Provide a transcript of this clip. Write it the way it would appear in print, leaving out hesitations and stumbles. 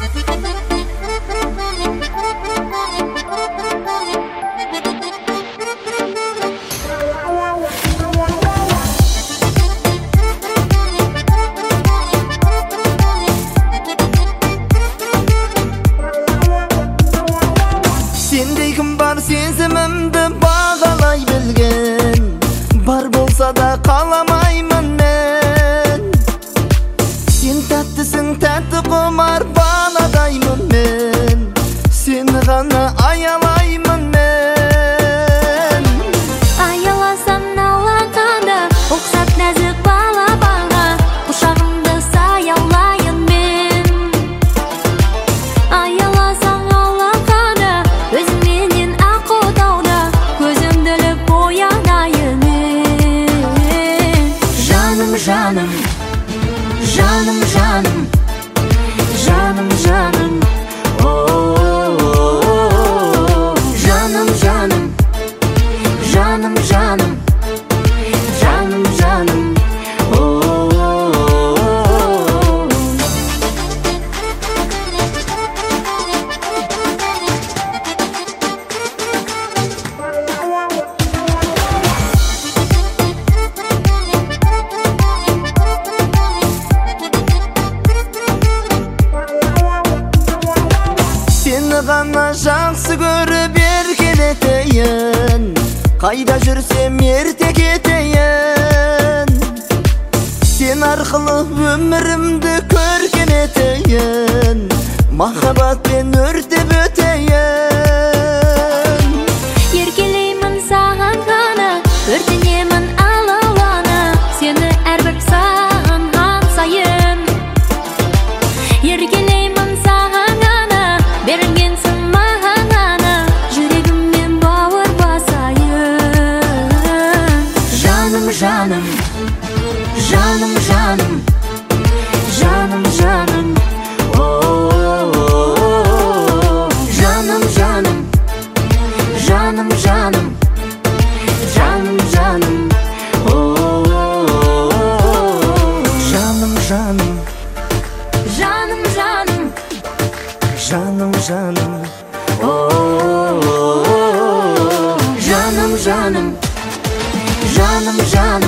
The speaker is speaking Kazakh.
Sendey kim var sezimimdi bağalay bilgen, bar bolsa da qalamayman men. Sen tattisin tatti qomar baladayman men, seni gana ayalayman men. Ayalasam nalaqada, oqsat nazik bala bala, qushag'imda sayalayın men. Ayalasam nalaqada, o'zim menin aqodavda, ko'zimda lib bo'yanayın men. Жаным, жаным, жаным, жаным, жаным, жаным, жаным, жаным, жаным, жаным, жаным, жаным, Seni gana жақсы көріп ерген етейін, қайда жүрсем ерте кетейін. Сен арқылы өмірімді көрген етейін, махаббатпен өртеп өтейін. Еркелеймін саған ғана, өртенемін алалана, сені әрбір сағынған сайын. Еркелеймін саған ғана, берілгенсің маған ғана, жүрегіммен бауыр басайын. Жаным, жаным, жаным, жаным, жаным, жаным, жаным, жаным, жаным, жаным, жаным, жаным, Жаным, жаным, жаным, жаным, жаным, жаным, жаным, жаным, жаным, жаным.